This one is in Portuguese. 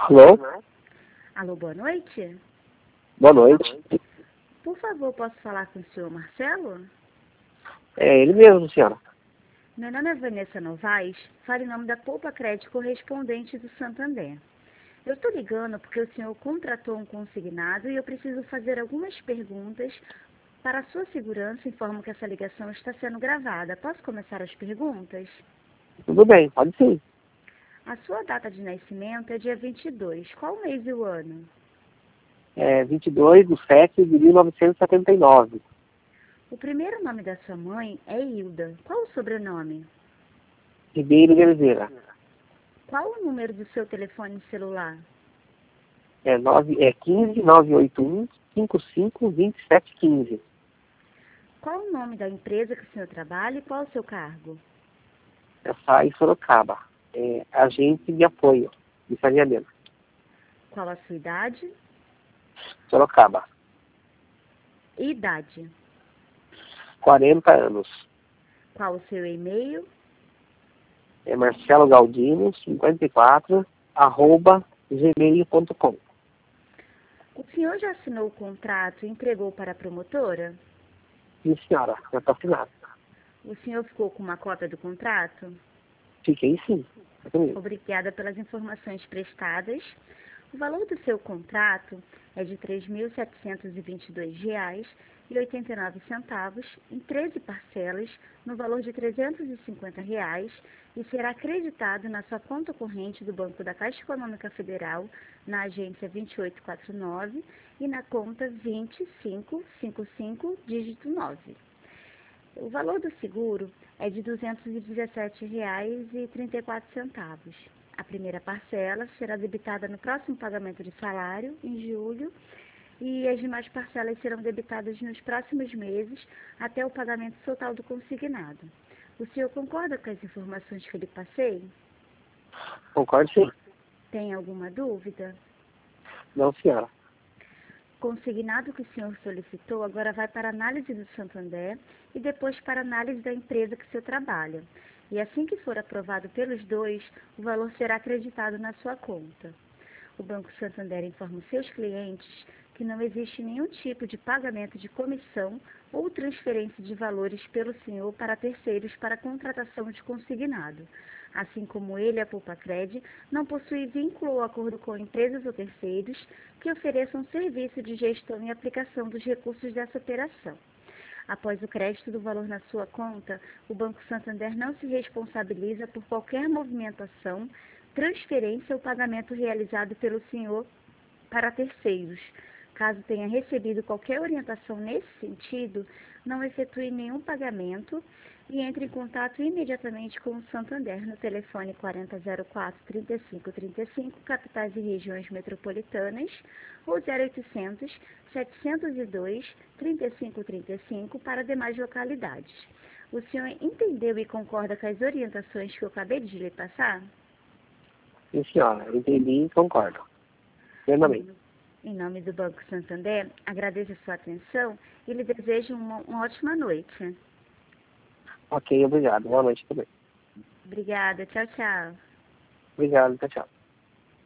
Alô? Alô, boa noite. Boa noite. Por favor, posso falar com o senhor Marcelo? É ele mesmo, senhora. Meu nome é Vanessa Novaes, falo em nome da Poupa Crédito correspondente do Santander. Eu estou ligando porque o senhor contratou um consignado e eu preciso fazer algumas perguntas. Para a sua segurança, informo que essa ligação está sendo gravada. Posso começar as perguntas? Tudo bem, pode sim. A sua data de nascimento é dia 22. Qual o mês e o ano? É 22/7/1979. O primeiro nome da sua mãe é Hilda. Qual o sobrenome? Ribeiro de Oliveira. Qual o número do seu telefone celular? É 15 981 55 2715. Qual o nome da empresa que o senhor trabalha e qual o seu cargo? Essa em Sorocaba. É agente de apoio de saneamento. Qual a sua idade? Sorocaba. E idade? 40 anos. Qual o seu e-mail? É Marcelo Galdino, 54, @gmail.com. O senhor já assinou o contrato e entregou para a promotora? Sim, senhora. Já está assinado. O senhor ficou com uma cópia do contrato? Fiquei sim. Obrigada pelas informações prestadas. O valor do seu contrato é de R$ 3.722,89 em 13 parcelas, no valor de R$ 350 e será acreditado na sua conta corrente do Banco da Caixa Econômica Federal, na agência 2849 e na conta 2555, dígito 9. O valor do seguro é de R$ 217,34. A primeira parcela será debitada no próximo pagamento de salário, em julho, e as demais parcelas serão debitadas nos próximos meses, até o pagamento total do consignado. O senhor concorda com as informações que eu lhe passei? Concordo sim. Tem alguma dúvida? Não, senhora. Consignado que o senhor solicitou agora vai para análise do Santander e depois para análise da empresa que o senhor trabalha. E assim que for aprovado pelos dois, o valor será acreditado na sua conta. O Banco Santander informa os seus clientes que não existe nenhum tipo de pagamento de comissão ou transferência de valores pelo senhor para terceiros para contratação de consignado. Assim como ele, a Poupa-Cred, não possui vínculo ou acordo com empresas ou terceiros que ofereçam serviço de gestão e aplicação dos recursos dessa operação. Após o crédito do valor na sua conta, o Banco Santander não se responsabiliza por qualquer movimentação, transferência ou pagamento realizado pelo senhor para terceiros. Caso tenha recebido qualquer orientação nesse sentido, não efetue nenhum pagamento e entre em contato imediatamente com o Santander no telefone 4004-3535, capitais e regiões metropolitanas, ou 0800 702 3535 para demais localidades. O senhor entendeu e concorda com as orientações que eu acabei de lhe passar? Sim, senhora. Entendi e concordo. Plenamente. Em nome do Banco Santander, agradeço a sua atenção e lhe desejo uma ótima noite. Ok, obrigado. Boa noite também. Obrigada. Tchau, tchau. Obrigado, tchau, tchau.